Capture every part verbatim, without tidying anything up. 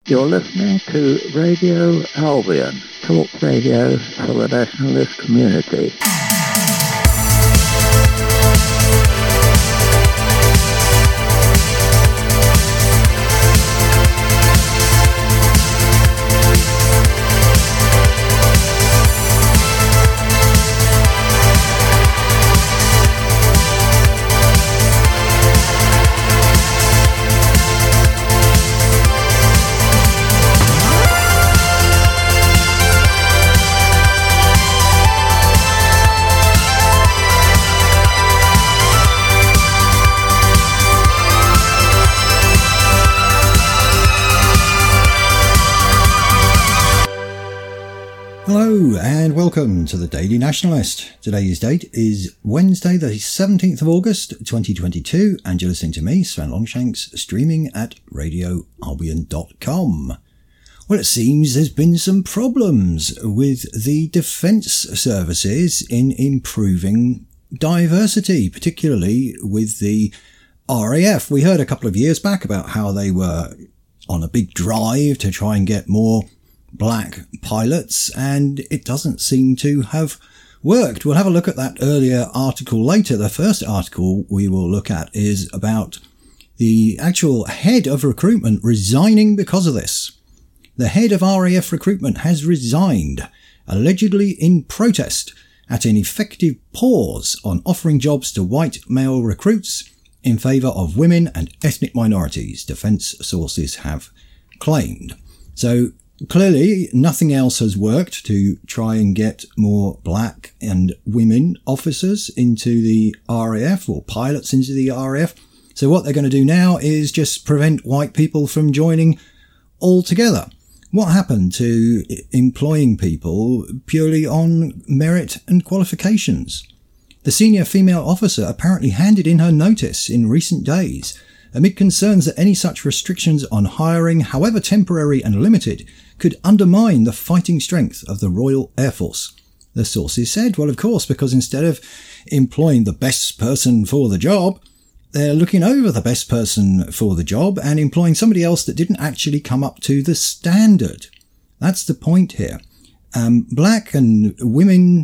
You're listening to Radio Albion, talk radio for the nationalist community. Hello and welcome to the Daily Nationalist. Today's date is Wednesday the seventeenth of August twenty twenty-two and you're listening to me, Sven Longshanks, streaming at radio albion dot com. Well, it seems there's been some problems with the defence services in improving diversity, particularly with the R A F. We heard a couple of years back about how they were on a big drive to try and get more black pilots, and it doesn't seem to have worked. We'll have a look at that earlier article later. The first article we will look at is about the actual head of recruitment resigning because of this. The head of R A F recruitment has resigned, allegedly in protest at an effective pause on offering jobs to white male recruits in favour of women and ethnic minorities, defence sources have claimed. So clearly, nothing else has worked to try and get more black and women officers into the R A F or pilots into the R A F. So what they're going to do now is just prevent white people from joining altogether. What happened to employing people purely on merit and qualifications? The senior female officer apparently handed in her notice in recent days amid concerns that any such restrictions on hiring, however temporary and limited, could undermine the fighting strength of the Royal Air Force. The sources said, well, of course, because instead of employing the best person for the job, they're looking over the best person for the job and employing somebody else that didn't actually come up to the standard. That's the point here. Um, black and women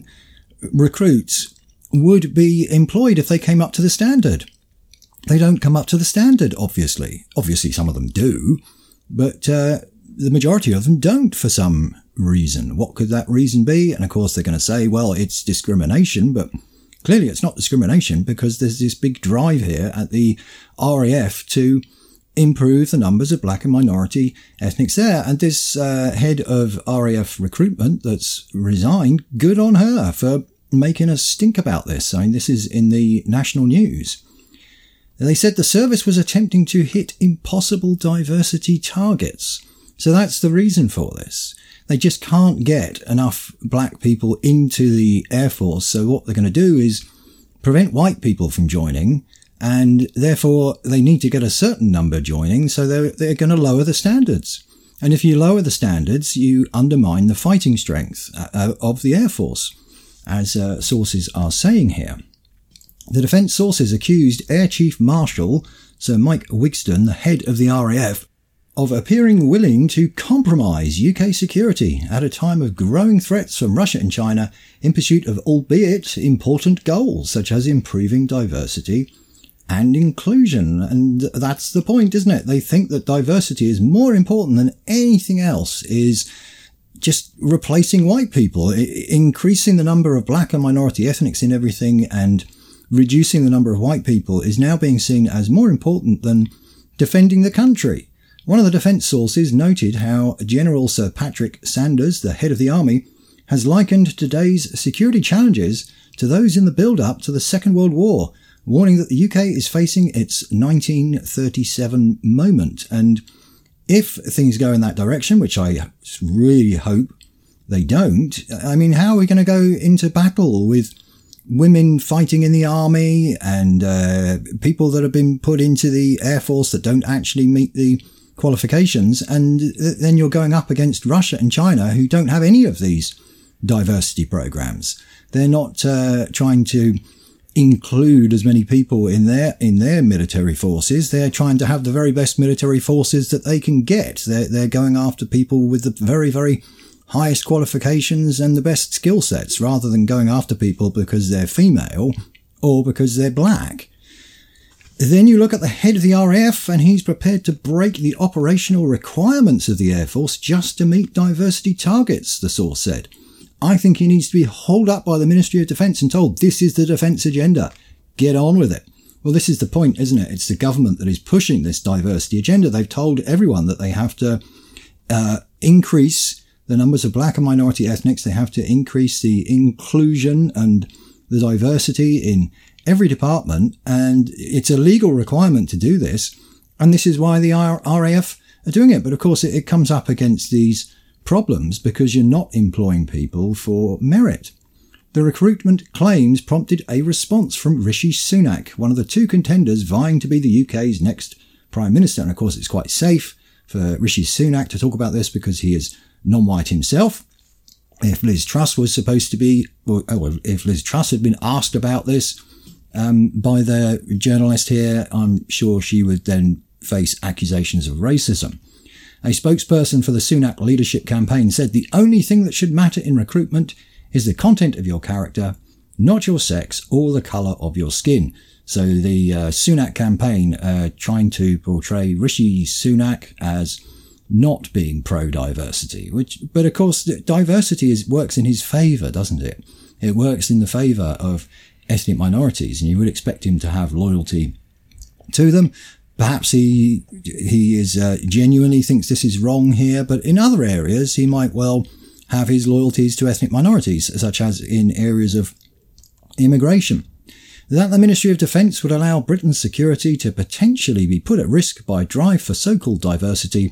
recruits would be employed if they came up to the standard. They don't come up to the standard, obviously. Obviously, some of them do, but uh, the majority of them don't for some reason. What could that reason be? And of course, they're going to say, well, it's discrimination, but clearly it's not discrimination because there's this big drive here at the R A F to improve the numbers of black and minority ethnics there. And this uh, head of R A F recruitment that's resigned, good on her for making a stink about this. I mean, this is in the national news. They said the service was attempting to hit impossible diversity targets. So that's the reason for this. They just can't get enough black people into the Air Force. So what they're going to do is prevent white people from joining. And therefore they need to get a certain number joining. So they're, they're going to lower the standards. And if you lower the standards, you undermine the fighting strength uh, of the Air Force, as uh, sources are saying here. The defence sources accused Air Chief Marshal Sir Mike Wigston, the head of the R A F, of appearing willing to compromise U K security at a time of growing threats from Russia and China in pursuit of albeit important goals such as improving diversity and inclusion. And that's the point, isn't it? They think that diversity is more important than anything else, is just replacing white people, increasing the number of black and minority ethnics in everything and reducing the number of white people is now being seen as more important than defending the country. One of the defence sources noted how General Sir Patrick Sanders, the head of the army, has likened today's security challenges to those in the build-up to the Second World War, warning that the U K is facing its nineteen thirty-seven moment. And if things go in that direction, which I really hope they don't, I mean, how are we going to go into battle with women fighting in the army and uh, people that have been put into the Air Force that don't actually meet the qualifications, and then you're going up against Russia and China who don't have any of these diversity programs. They're not uh, trying to include as many people in their in their military forces. They're trying to have the very best military forces that they can get. They're, they're going after people with the very, very highest qualifications and the best skill sets, rather than going after people because they're female or because they're black. Then you look at the head of the R A F, and he's prepared to break the operational requirements of the Air Force just to meet diversity targets, the source said. I think he needs to be hauled up by the Ministry of Defence and told, this is the defence agenda. Get on with it. Well, this is the point, isn't it? It's the government that is pushing this diversity agenda. They've told everyone that they have to uh, increase the numbers of black and minority ethnics. They have to increase the inclusion and the diversity in every department, and it's a legal requirement to do this, and this is why the R A F are doing it. But of course it, it comes up against these problems because you're not employing people for merit. The recruitment claims prompted a response from Rishi Sunak, one of the two contenders vying to be the U K's next Prime Minister. And of course it's quite safe for Rishi Sunak to talk about this because he is non-white himself. If Liz Truss was supposed to be, well, if Liz Truss had been asked about this Um, by the journalist here, I'm sure she would then face accusations of racism. A spokesperson for the Sunak leadership campaign said the only thing that should matter in recruitment is the content of your character, not your sex or the colour of your skin. So the uh, Sunak campaign uh, trying to portray Rishi Sunak as not being pro-diversity, which, but of course diversity is, works in his favour, doesn't it? It works in the favour of ethnic minorities, and you would expect him to have loyalty to them. Perhaps he he is uh, genuinely thinks this is wrong here, but in other areas he might well have his loyalties to ethnic minorities, such as in areas of immigration. That the Ministry of Defence would allow Britain's security to potentially be put at risk by drive for so-called diversity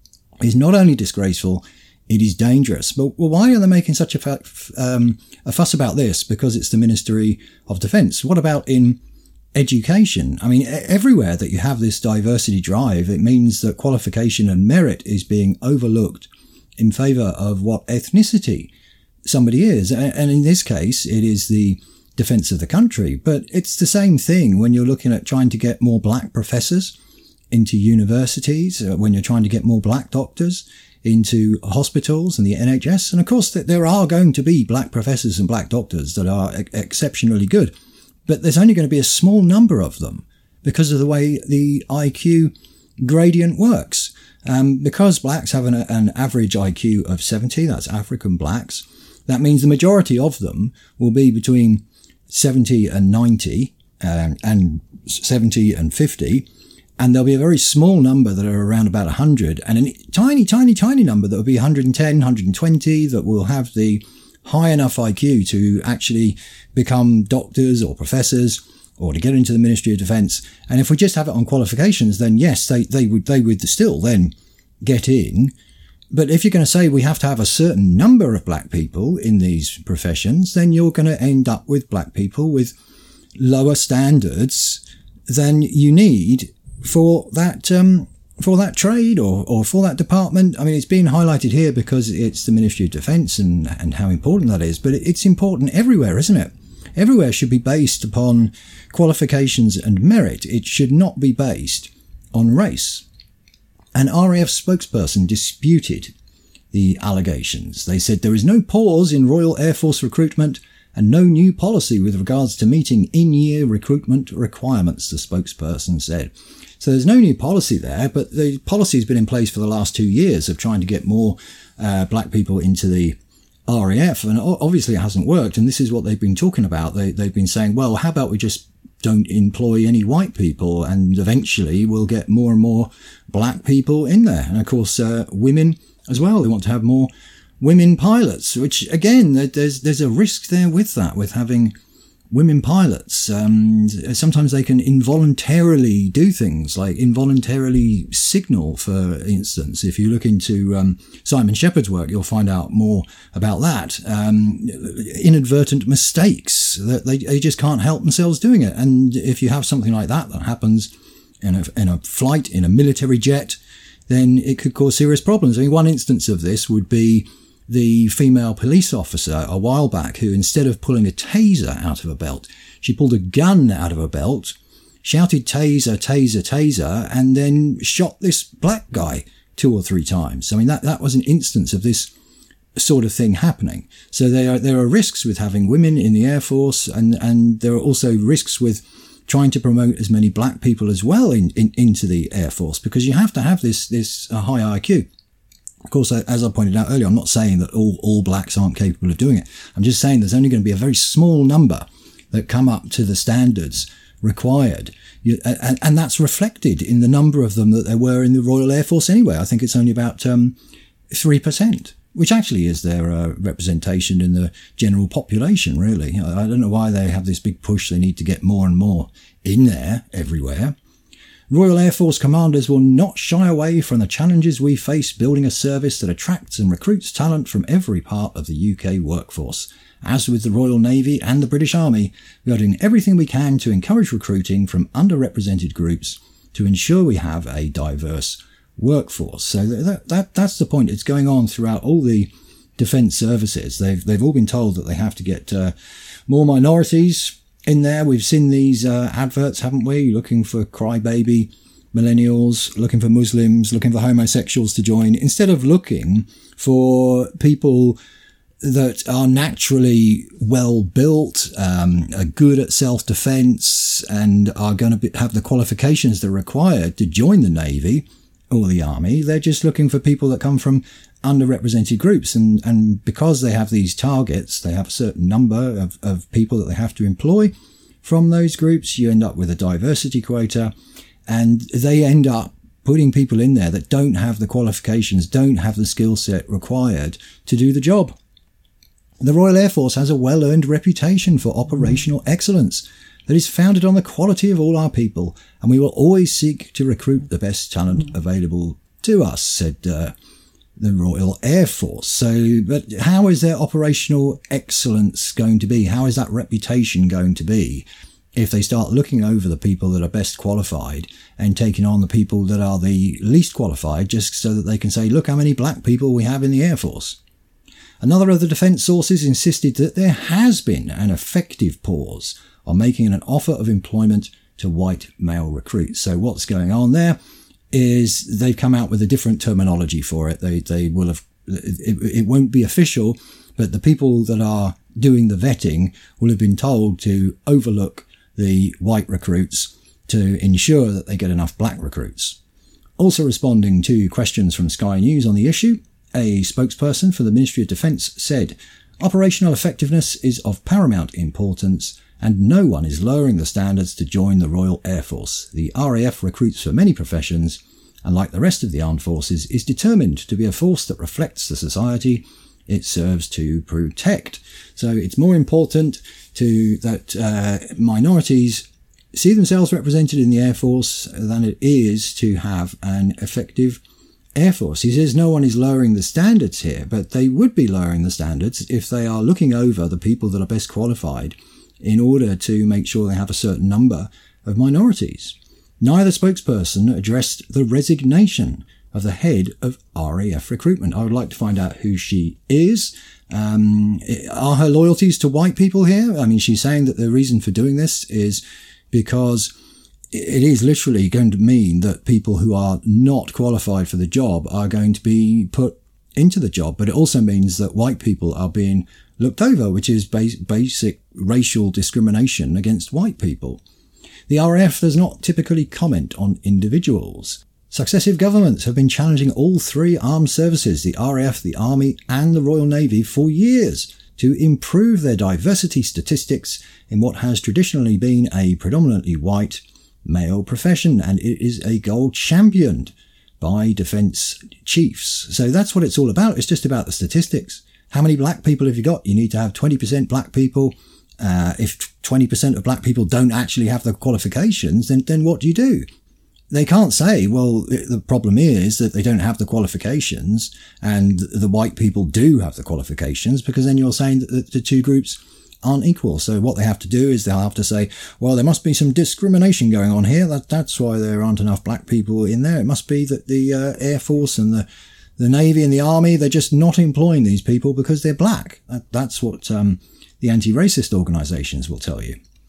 is not only disgraceful, it is dangerous. But well, why are they making such a, um, a fuss about this? Because it's the Ministry of Defence. What about in education? I mean, everywhere that you have this diversity drive, it means that qualification and merit is being overlooked in favour of what ethnicity somebody is. And in this case, it is the defence of the country. But it's the same thing when you're looking at trying to get more black professors into universities, when you're trying to get more black doctors into hospitals and the N H S. And of course, there are going to be black professors and black doctors that are exceptionally good, but there's only going to be a small number of them because of the way the I Q gradient works. Um, because blacks have an, an average I Q of seventy, that's African blacks, that means the majority of them will be between seventy and ninety um, and seventy and fifty. And there'll be a very small number that are around about one hundred, and a tiny, tiny, tiny number that will be one hundred ten, one hundred twenty that will have the high enough I Q to actually become doctors or professors or to get into the Ministry of Defence. And if we just have it on qualifications, then yes, they, they would they would still then get in. But if you're going to say we have to have a certain number of black people in these professions, then you're going to end up with black people with lower standards than you need for that um, for that trade or, or for that department. I mean, it's being highlighted here because it's the Ministry of Defence and, and how important that is, but it's important everywhere, isn't it? Everywhere should be based upon qualifications and merit. It should not be based on race. An R A F spokesperson disputed the allegations. They said there is no pause in Royal Air Force recruitment and no new policy with regards to meeting in-year recruitment requirements, the spokesperson said. So there's no new policy there, but the policy has been in place for the last two years of trying to get more uh, black people into the R A F, and obviously it hasn't worked, and this is what they've been talking about. They, they've been saying, well, how about we just don't employ any white people, and eventually we'll get more and more black people in there. And of course, uh, women as well. They want to have more women pilots, which again, there's there's a risk there with that, with having women pilots. Um, sometimes they can involuntarily do things like involuntarily signal, for instance. If you look into um, Simon Shepherd's work, you'll find out more about that. Um, inadvertent mistakes that they, they just can't help themselves doing it. And if you have something like that that happens in a, in a flight, in a military jet, then it could cause serious problems. I mean, one instance of this would be the female police officer a while back who, instead of pulling a taser out of a belt, She pulled a gun out of her belt, shouted taser, taser, taser, and then shot this black guy two or three times. I mean, that, that was an instance of this sort of thing happening. So there are, there are risks with having women in the Air Force, and, and there are also risks with trying to promote as many black people as well in, in, into the Air Force, because you have to have this, this uh, high I Q. Of course, as I pointed out earlier, I'm not saying that all, all blacks aren't capable of doing it. I'm just saying there's only going to be a very small number that come up to the standards required. You, and, and that's reflected in the number of them that there were in the Royal Air Force anyway. I think it's only about um, three percent, which actually is their uh, representation in the general population, really. I don't know why they have this big push. They need to get more and more in there everywhere. Royal Air Force commanders will not shy away from the challenges we face building a service that attracts and recruits talent from every part of the U K workforce. As with the Royal Navy and the British Army, we are doing everything we can to encourage recruiting from underrepresented groups to ensure we have a diverse workforce. So that, that that's the point. It's going on throughout all the defence services. They've they've all been told that they have to get uh, more minorities in there. We've seen these uh, adverts, haven't we? Looking for crybaby millennials, looking for Muslims, looking for homosexuals to join, instead of looking for people that are naturally well built, um, are good at self-defence, and are going to be, have the qualifications that are required to join the Navy or the Army. They're just looking for people that come from underrepresented groups, and, and because they have these targets, they have a certain number of, of people that they have to employ from those groups. You end up with a diversity quota, and they end up putting people in there that don't have the qualifications, don't have the skill set required to do the job. The Royal Air Force has a well-earned reputation for operational excellence that is founded on the quality of all our people, and we will always seek to recruit the best talent available to us, said uh, the Royal Air Force. So, but how is their operational excellence going to be? How is that reputation going to be if they start looking over the people that are best qualified and taking on the people that are the least qualified just so that they can say, look how many black people we have in the Air Force? Another of the defence sources insisted that there has been an effective pause on making an offer of employment to white male recruits. So what's going on there is they've come out with a different terminology for it. They they will have, it, it won't be official, but the people that are doing the vetting will have been told to overlook the white recruits to ensure that they get enough black recruits. Also responding to questions from Sky News on the issue, a spokesperson for the Ministry of Defence said, operational effectiveness is of paramount importance and no one is lowering the standards to join the Royal Air Force. The R A F recruits for many professions and, like the rest of the armed forces, is determined to be a force that reflects the society it serves to protect. So it's more important to that uh, minorities see themselves represented in the Air Force than it is to have an effective Air Force. He says no one is lowering the standards here, but they would be lowering the standards if they are looking over the people that are best qualified in order to make sure they have a certain number of minorities. Neither spokesperson addressed the resignation of the head of R A F recruitment. I would like to find out who she is. Um, are her loyalties to white people here? I mean, she's saying that the reason for doing this is because it is literally going to mean that people who are not qualified for the job are going to be put into the job. But it also means that white people are being looked over, which is bas- basic racial discrimination against white people. The R A F does not typically comment on individuals. Successive governments have been challenging all three armed services, the R A F, the Army and the Royal Navy, for years to improve their diversity statistics in what has traditionally been a predominantly white male profession, and it is a goal championed by defence chiefs. So that's what it's all about. It's just about the statistics. How many black people have you got? You need to have twenty percent black people. Uh, if twenty percent of black people don't actually have the qualifications, then, then what do you do? They can't say, well, the problem is that they don't have the qualifications and the white people do have the qualifications, because then you're saying that the two groups aren't equal. So what they have to do is they'll have to say, well, there must be some discrimination going on here. That, that's why there aren't enough black people in there. It must be that the uh, Air Force and the, the Navy and the Army, they're just not employing these people because they're black. That, that's what um, the anti-racist organisations will tell you.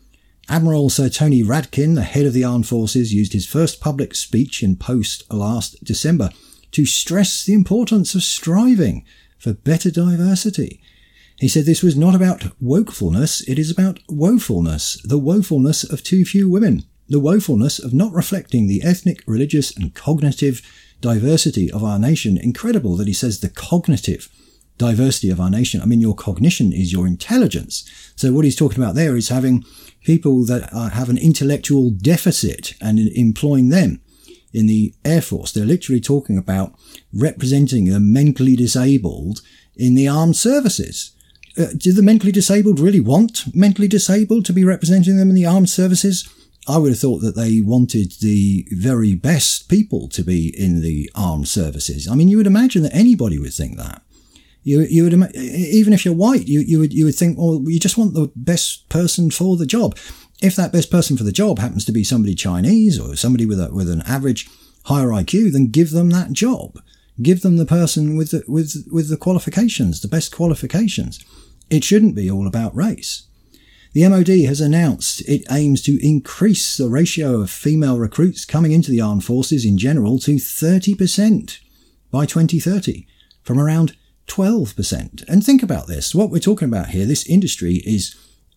Admiral Sir Tony Radkin, the head of the armed forces, used his first public speech in post last December to stress the importance of striving for better diversity. He said this was not about wokefulness, it is about woefulness, the woefulness of too few women, the woefulness of not reflecting the ethnic, religious and cognitive diversity of our nation. Incredible that he says the cognitive diversity of our nation. I mean, your cognition is your intelligence. So what he's talking about there is having people that are, have an intellectual deficit and employing them in the Air Force. They're literally talking about representing the mentally disabled in the armed services. Uh, do the mentally disabled really want mentally disabled to be representing them in the armed services? I would have thought that they wanted the very best people to be in the armed services. I mean, you would imagine that anybody would think that. You, you would, even if you're white, you, you would, you would think, well, you just want the best person for the job. If that best person for the job happens to be somebody Chinese or somebody with a, with an average higher I Q, then give them that job. Give them the person with the, with, with the qualifications, the best qualifications. It shouldn't be all about race. The M O D has announced it aims to increase the ratio of female recruits coming into the armed forces in general to thirty percent by twenty thirty, from around twelve percent. And think about this. What we're talking about here, this industry is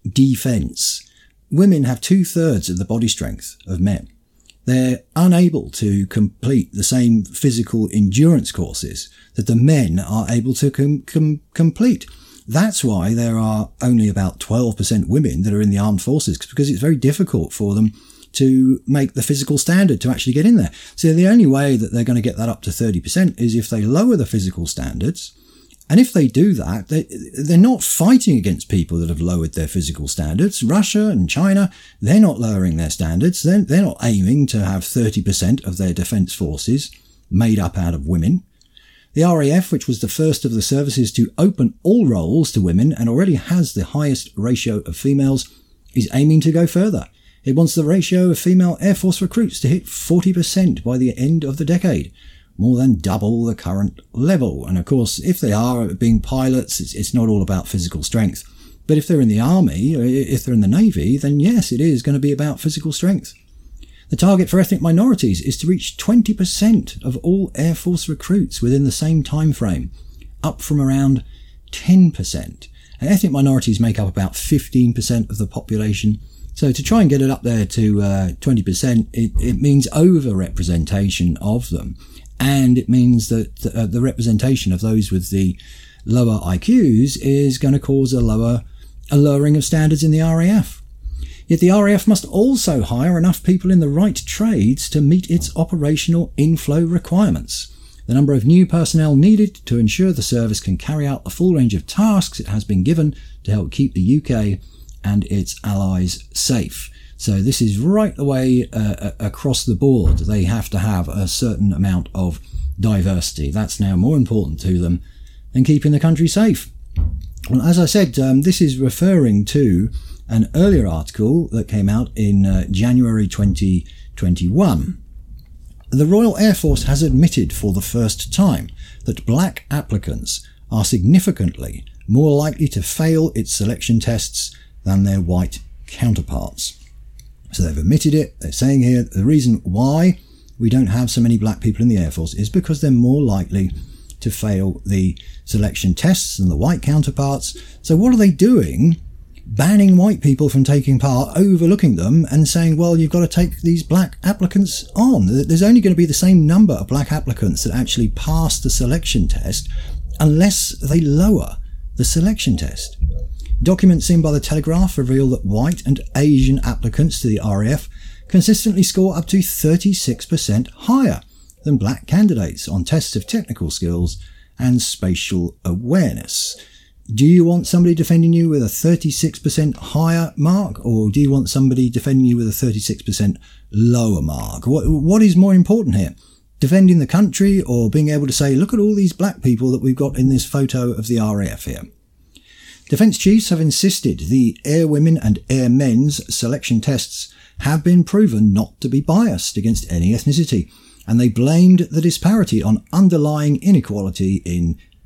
defence. Women have two-thirds of the body strength of men. They're unable to complete the same physical endurance courses that the men are able to com- com- complete. That's why there are only about twelve percent women that are in the armed forces, because it's very difficult for them to make the physical standard to actually get in there. So the only way that they're going to get that up to thirty percent is if they lower the physical standards. And if they do that, they, they're not fighting against people that have lowered their physical standards. Russia and China, they're not lowering their standards. They're, they're not aiming to have thirty percent of their defence forces made up out of women. The R A F, which was the first of the services to open all roles to women and already has the highest ratio of females, is aiming to go further. It wants the ratio of female Air Force recruits to hit forty percent by the end of the decade, more than double the current level. And of course, if they are being pilots, it's, it's not all about physical strength. But if they're in the Army, if they're in the Navy, then yes, it is going to be about physical strength. The target for ethnic minorities is to reach twenty percent of all Air Force recruits within the same time frame, up from around ten percent. And ethnic minorities make up about fifteen percent of the population. So to try and get it up there to uh, twenty percent, it, it means over-representation of them. And it means that uh, the representation of those with the lower I Qs is going to cause a lower, a lowering of standards in the R A F. Yet the R A F must also hire enough people in the right trades to meet its operational inflow requirements. The number of new personnel needed to ensure the service can carry out the full range of tasks it has been given to help keep the U K and its allies safe. So this is right the way uh, across the board. They have to have a certain amount of diversity. That's now more important to them than keeping the country safe. Well, as I said, um, this is referring to an earlier article that came out in uh, January twenty twenty-one. The Royal Air Force has admitted for the first time that black applicants are significantly more likely to fail its selection tests than their white counterparts. So they've admitted it. They're saying here the reason why we don't have so many black people in the Air Force is because they're more likely to fail the selection tests than the white counterparts. So what are they doing? Banning white people from taking part, overlooking them and saying, well, you've got to take these black applicants on. There's only going to be the same number of black applicants that actually pass the selection test unless they lower the selection test. Documents seen by the Telegraph reveal that white and Asian applicants to the R A F consistently score up to thirty-six percent higher than black candidates on tests of technical skills and spatial awareness. Do you want somebody defending you with a thirty-six percent higher mark, or do you want somebody defending you with a thirty-six percent lower mark? What, what is more important here? Defending the country or being able to say, look at all these black people that we've got in this photo of the R A F here? Defence chiefs have insisted the airwomen and airmen's selection tests have been proven not to be biased against any ethnicity, and they blamed the disparity on underlying inequality in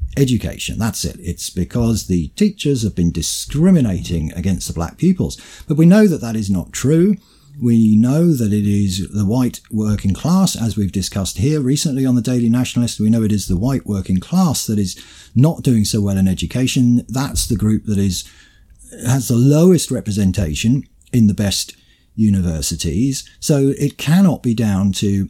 education. That's it. It's because the teachers have been discriminating against the black pupils. But we know that that is not true. We know that it is the white working class, as we've discussed here recently on the Daily Nationalist. We know it is the white working class that is not doing so well in education. That's the group that is has the lowest representation in the best universities. So it cannot be down to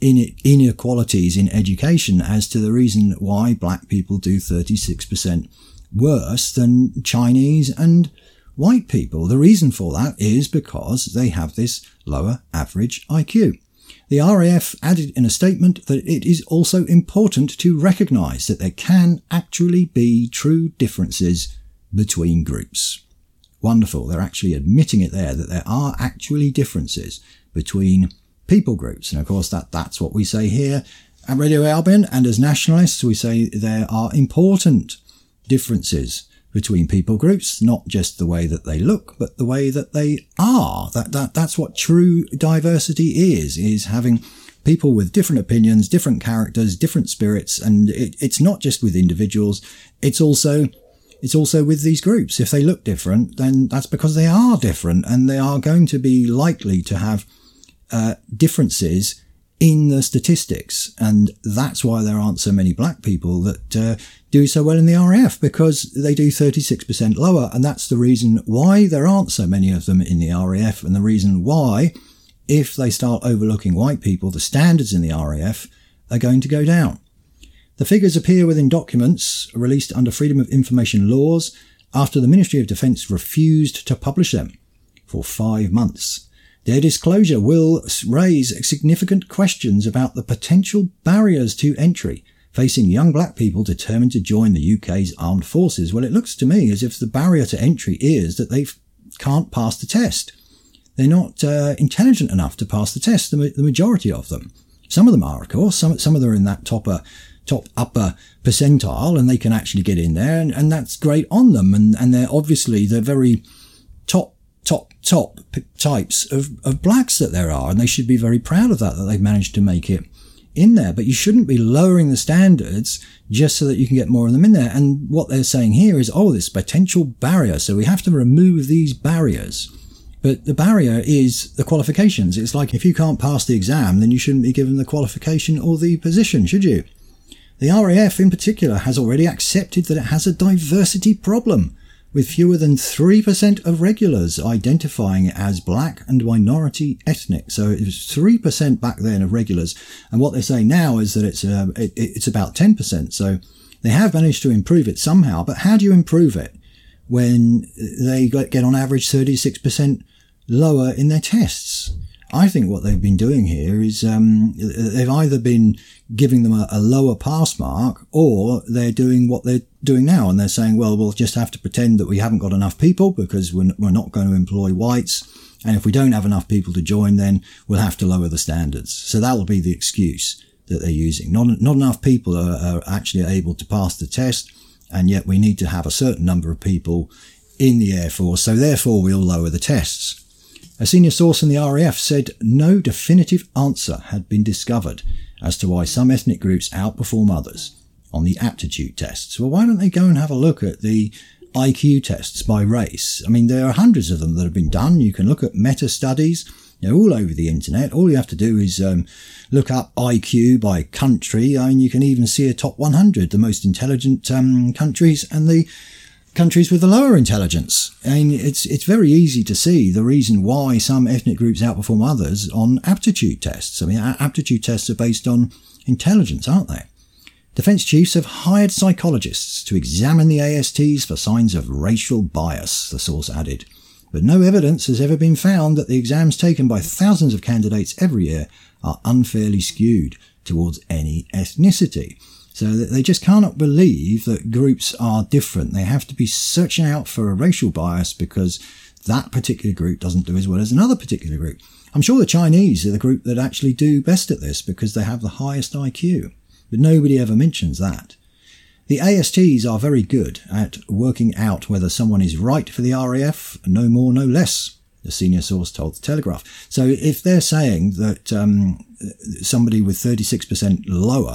inequalities in education as to the reason why black people do thirty-six percent worse than Chinese and white people. The reason for that is because they have this lower average I Q. The R A F added in a statement that it is also important to recognise that there can actually be true differences between groups. Wonderful. They're actually admitting it there, that there are actually differences between people groups. And of course, that, that's what we say here at Radio Albion. And as nationalists, we say there are important differences between people groups, not just the way that they look, but the way that they are. That, that, that's what true diversity is, is having people with different opinions, different characters, different spirits. And it, it's not just with individuals. It's also, it's also with these groups. If they look different, then that's because they are different, and they are going to be likely to have uh, differences in the statistics. And that's why there aren't so many black people that uh, do so well in the R A F, because they do thirty-six percent lower. And that's the reason why there aren't so many of them in the R A F, and the reason why, if they start overlooking white people, the standards in the R A F are going to go down. The figures appear within documents released under Freedom of Information laws after the Ministry of Defence refused to publish them for five months. Their disclosure will raise significant questions about the potential barriers to entry facing young black people determined to join the U K's armed forces. Well, it looks to me as if the barrier to entry is that they can't pass the test. They're not uh, intelligent enough to pass the test, the, the majority of them. Some of them are, of course. Some, some of them are in that top, uh, top upper percentile, and they can actually get in there, and, and that's great on them. And, and they're obviously the very top top, top types of, of blacks that there are. And they should be very proud of that, that they've managed to make it in there. But you shouldn't be lowering the standards just so that you can get more of them in there. And what they're saying here is, oh, this potential barrier. So we have to remove these barriers. But the barrier is the qualifications. It's like if you can't pass the exam, then you shouldn't be given the qualification or the position, should you? The R A F in particular has already accepted that it has a diversity problem, with fewer than three percent of regulars identifying as black and minority ethnic. So it was three percent back then of regulars. And what they're saying now is that it's uh, it, it's about ten percent. So they have managed to improve it somehow. But how do you improve it when they get on average thirty-six percent lower in their tests? I think what they've been doing here is um, they've either been giving them a, a lower pass mark, or they're doing what they're doing now, and they're saying, well, we'll just have to pretend that we haven't got enough people because we're, we're not going to employ whites, and if we don't have enough people to join, then we'll have to lower the standards. So that will be the excuse that they're using. Not, not enough people are, are actually able to pass the test, and yet we need to have a certain number of people in the Air Force, so therefore we'll lower the tests. A senior source in the R A F said no definitive answer had been discovered as to why some ethnic groups outperform others on the aptitude tests. Well, why don't they go and have a look at the I Q tests by race? I mean, there are hundreds of them that have been done. You can look at meta-studies, you know, all over the internet. All you have to do is um, look up I Q by country. I mean, you can even see a top one hundred, the most intelligent um, countries and the countries with the lower intelligence. I mean, it's it's very easy to see the reason why some ethnic groups outperform others on aptitude tests. I mean, aptitude tests are based on intelligence, aren't they? Defence chiefs have hired psychologists to examine the A S Ts for signs of racial bias, the source added. But no evidence has ever been found that the exams taken by thousands of candidates every year are unfairly skewed towards any ethnicity. So they just cannot believe that groups are different. They have to be searching out for a racial bias because that particular group doesn't do as well as another particular group. I'm sure the Chinese are the group that actually do best at this because they have the highest I Q. But nobody ever mentions that. The A S Ts are very good at working out whether someone is right for the R A F, no more, no less, the senior source told the Telegraph. So if they're saying that um, somebody with thirty-six percent lower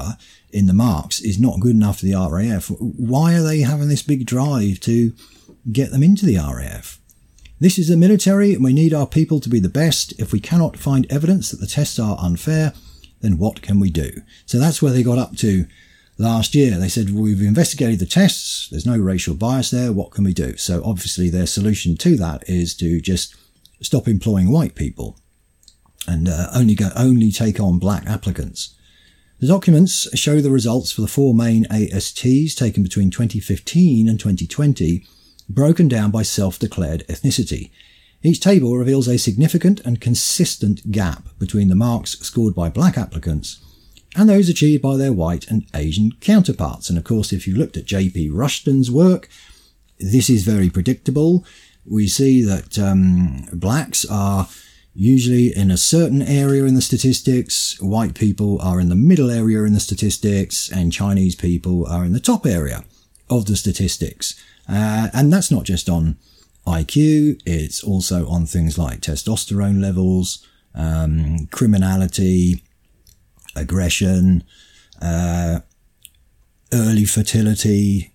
in the marks is not good enough for the R A F. Why are they having this big drive to get them into the R A F? This is the military and we need our people to be the best. If we cannot find evidence that the tests are unfair, then what can we do? So that's where they got up to last year. They said, well, we've investigated the tests. There's no racial bias there. What can we do? So obviously their solution to that is to just stop employing white people and uh, only go, only take on black applicants. The documents show the results for the four main A S Ts taken between twenty fifteen and twenty twenty, broken down by self-declared ethnicity. Each table reveals a significant and consistent gap between the marks scored by black applicants and those achieved by their white and Asian counterparts. And of course, if you looked at J P Rushton's work, this is very predictable. We see that um, blacks are usually in a certain area in the statistics, white people are in the middle area in the statistics, and Chinese people are in the top area of the statistics. Uh, and that's not just on I Q, it's also on things like testosterone levels, um, criminality, aggression, uh, early fertility,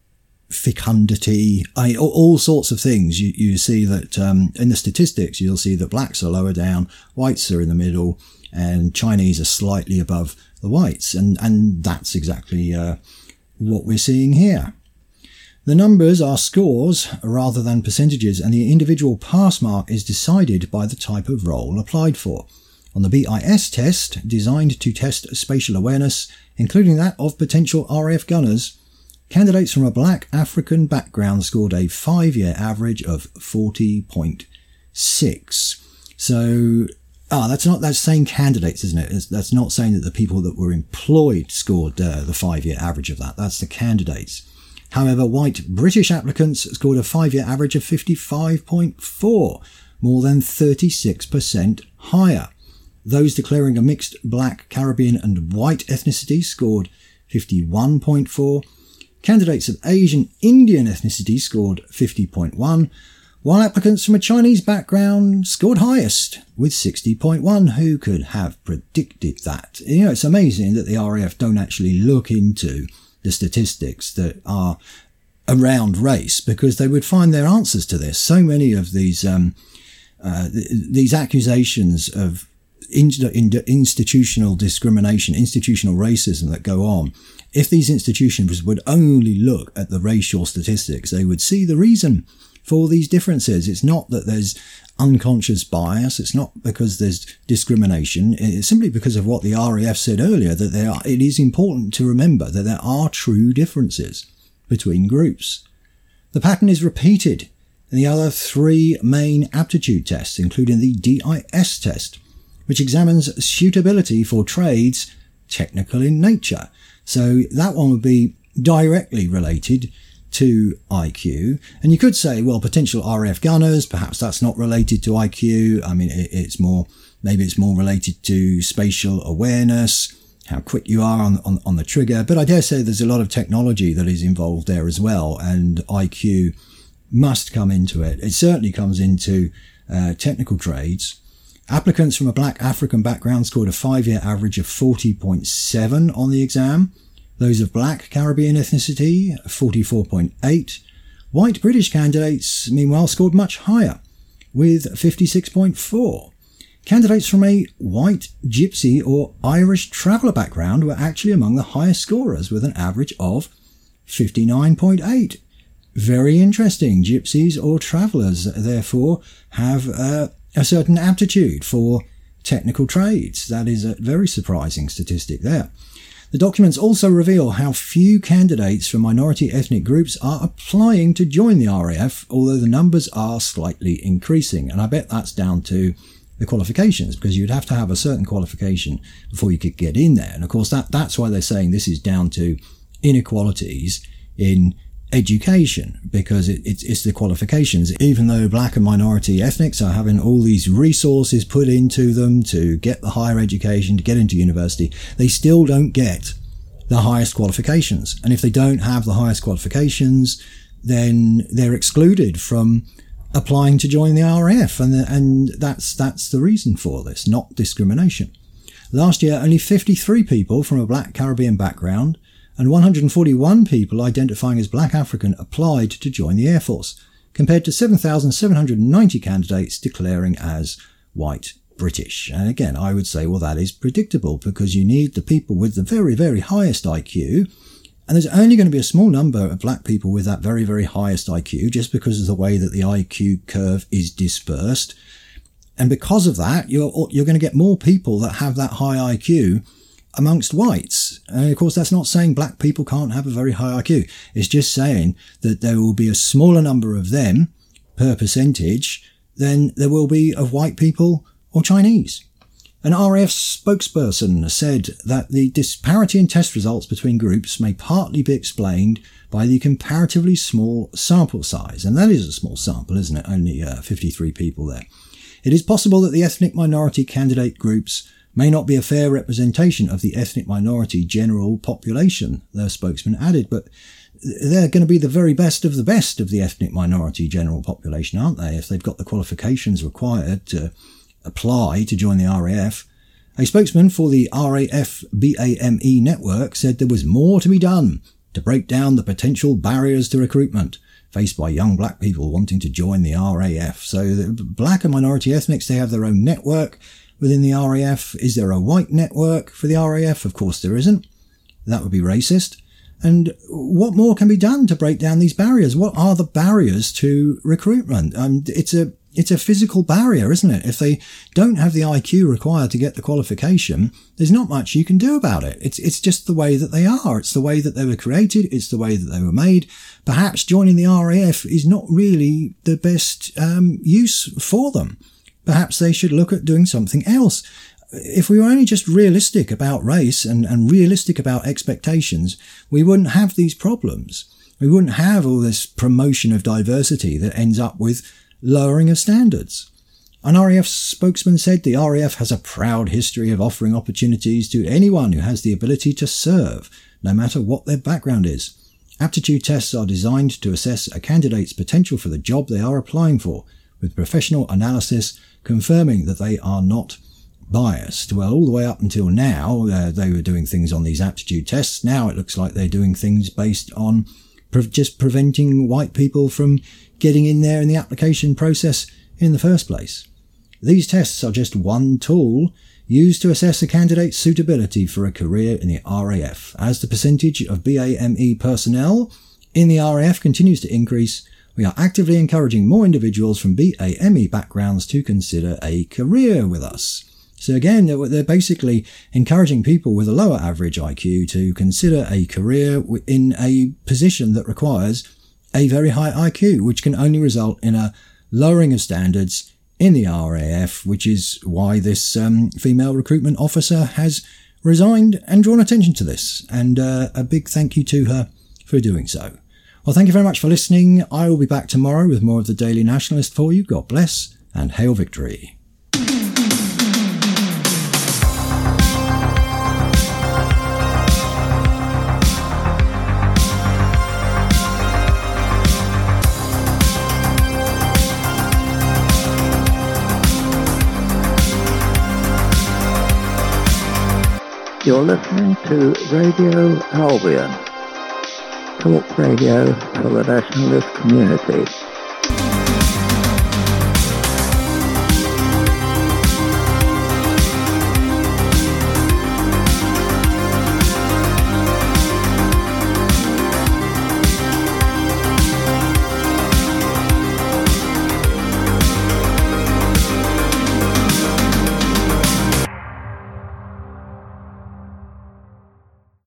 fecundity, I, all, all sorts of things. You, you see that um, in the statistics, you'll see that blacks are lower down, whites are in the middle, and Chinese are slightly above the whites. And, and that's exactly uh, what we're seeing here. The numbers are scores rather than percentages, and the individual pass mark is decided by the type of role applied for. On the B I S test, designed to test spatial awareness, including that of potential R A F gunners, candidates from a black African background scored a five-year average of forty point six. So, ah, that's not, that's saying candidates, isn't it? It's, that's not saying that the people that were employed scored uh, the five-year average of that. That's the candidates. However, white British applicants scored a five-year average of fifty-five point four, more than thirty-six percent higher. Those declaring a mixed black, Caribbean and white ethnicity scored fifty-one point four. Candidates of Asian Indian ethnicity scored fifty point one, while applicants from a Chinese background scored highest with sixty point one. Who could have predicted that? You know, it's amazing that the R A F don't actually look into the statistics that are around race, because they would find their answers to this. So many of these um, uh, these accusations of in, in, institutional discrimination, institutional racism that go on, if these institutions would only look at the racial statistics, they would see the reason for these differences. It's not that there's unconscious bias. It's not because there's discrimination. It's simply because of what the R A F said earlier, that there are, it is important to remember that there are true differences between groups. The pattern is repeated in the other three main aptitude tests, including the D I S test, which examines suitability for trades technical in nature. So that one would be directly related to I Q. And you could say, well, potential R A F gunners, perhaps that's not related to I Q. I mean, it, it's more, maybe it's more related to spatial awareness, how quick you are on, on, on the trigger. But I dare say there's a lot of technology that is involved there as well. And I Q must come into it. It certainly comes into uh, technical trades. Applicants from a black African background scored a five-year average of forty point seven on the exam. Those of black Caribbean ethnicity, forty-four point eight. White British candidates, meanwhile, scored much higher, with fifty-six point four. Candidates from a white Gypsy or Irish traveller background were actually among the highest scorers, with an average of fifty-nine point eight. Very interesting. Gypsies or travellers, therefore, have uh, a certain aptitude for technical trades. That is a very surprising statistic there. The documents also reveal how few candidates from minority ethnic groups are applying to join the R A F, although the numbers are slightly increasing. And I bet that's down to the qualifications, because you'd have to have a certain qualification before you could get in there. And of course, that, that's why they're saying this is down to inequalities in education, because it, it's, it's the qualifications. Even though black and minority ethnics are having all these resources put into them to get the higher education, to get into university, they still don't get the highest qualifications. And if they don't have the highest qualifications, then they're excluded from applying to join the R A F. And, and that's, that's the reason for this, not discrimination. Last year, only fifty-three people from a black Caribbean background and one hundred forty-one people identifying as black African applied to join the Air Force, compared to seven thousand seven hundred ninety candidates declaring as white British. And again, I would say, well, that is predictable, because you need the people with the very, very highest I Q, and there's only going to be a small number of black people with that very, very highest I Q, just because of the way that the I Q curve is dispersed. And because of that, you're you're going to get more people that have that high I Q amongst whites. And of course, that's not saying black people can't have a very high I Q. It's just saying that there will be a smaller number of them per percentage than there will be of white people or Chinese. An R A F spokesperson said that the disparity in test results between groups may partly be explained by the comparatively small sample size. And that is a small sample, isn't it? Only uh, fifty-three people there. It is possible that the ethnic minority candidate groups may not be a fair representation of the ethnic minority general population, the spokesman added, but they're going to be the very best of the best of the ethnic minority general population, aren't they, if they've got the qualifications required to apply to join the R A F. A spokesman for the R A F B A M E network said there was more to be done to break down the potential barriers to recruitment faced by young black people wanting to join the R A F. So the black and minority ethnics, they have their own network within the R A F. Is there a white network for the R A F? Of course there isn't. That would be racist. And what more can be done to break down these barriers? What are the barriers to recruitment? Um, it's a It's a physical barrier, isn't it? If they don't have the I Q required to get the qualification, there's not much you can do about it. It's it's just the way that they are. It's the way that they were created. It's the way that they were made. Perhaps joining the R A F is not really the best um, use for them. Perhaps they should look at doing something else. If we were only just realistic about race and, and realistic about expectations, we wouldn't have these problems. We wouldn't have all this promotion of diversity that ends up with lowering of standards. An R A F spokesman said the R A F has a proud history of offering opportunities to anyone who has the ability to serve, no matter what their background is. Aptitude tests are designed to assess a candidate's potential for the job they are applying for, with professional analysis confirming that they are not biased. Well, all the way up until now, uh, they were doing things on these aptitude tests. Now it looks like they're doing things based on pre- just preventing white people from getting in there in the application process in the first place. These tests are just one tool used to assess a candidate's suitability for a career in the R A F. As the percentage of B A M E personnel in the R A F continues to increase, we are actively encouraging more individuals from B A M E backgrounds to consider a career with us. So again, they're basically encouraging people with a lower average I Q to consider a career in a position that requires a very high I Q, which can only result in a lowering of standards in the R A F, which is why this um, female recruitment officer has resigned and drawn attention to this. And uh, a big thank you to her for doing so. Well, thank you very much for listening. I will be back tomorrow with more of the Daily Nationalist for you. God bless and hail victory. You're listening to Radio Albion, talk radio for the nationalist community.